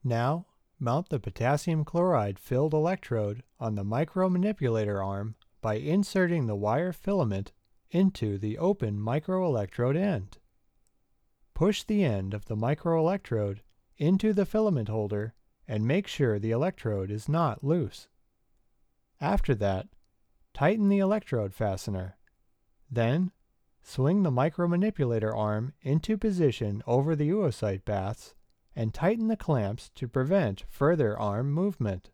Now, mount the potassium chloride filled electrode on the micromanipulator arm by inserting the wire filament into the open microelectrode end. Push the end of the microelectrode into the filament holder and make sure the electrode is not loose. After that, tighten the electrode fastener. Then, swing the micromanipulator arm into position over the oocyte baths and tighten the clamps to prevent further arm movement.